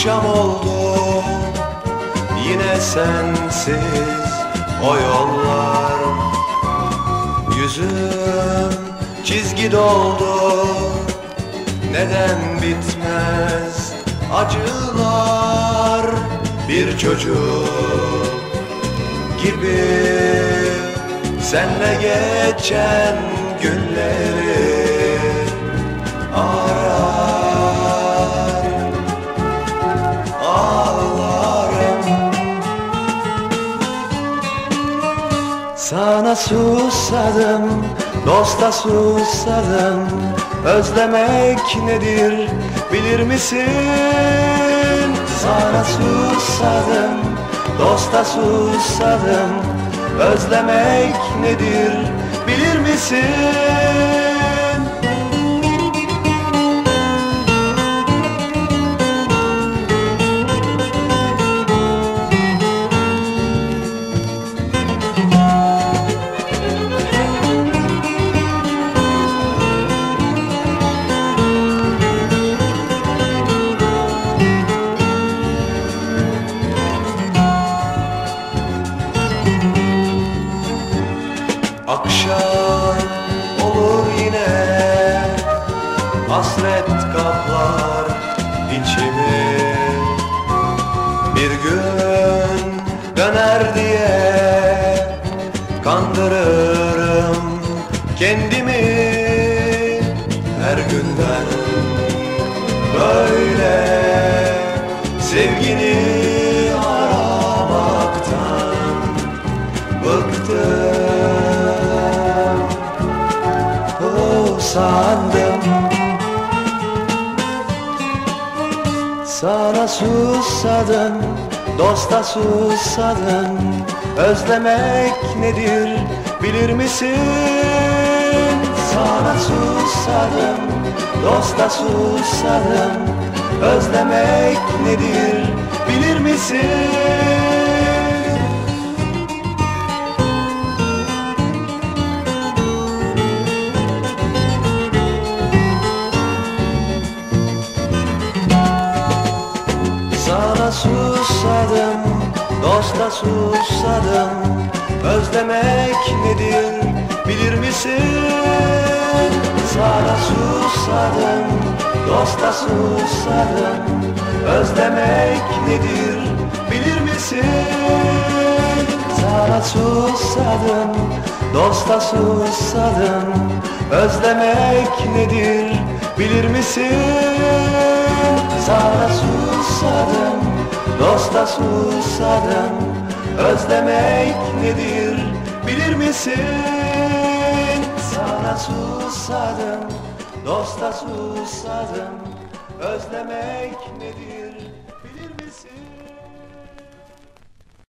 Akşam oldu, yine sensiz o yollar. Yüzüm çizgi doldu, neden bitmez acılar? Bir çocuk gibi senle geçen günleri arar, ağlarım. Sana susadım, dosta susadım. Özlemek nedir bilir misin? Sana susadım, dosta susadım. Özlemek nedir bilir misin? Akşam olur yine, hasret kaplar içimi. Bir gün döner diye kandırırım kendimi. Her günden böyle sevgini aramaktan bıktım. Sandım, sana susadım, dosta susadım. Özlemek nedir bilir misin? Sana susadım, dosta susadım. Özlemek nedir bilir misin? Sana susadım, dosta susadım. Özlemek nedir bilir misin? Sana susadım, dosta susadım. Özlemek nedir bilir misin? Sana susadım, dosta susadım. Özlemek nedir bilir misin? Sana susadım, dosta susadım. Özlemek nedir bilir misin? Sana susadım, dosta susadım. Özlemek nedir?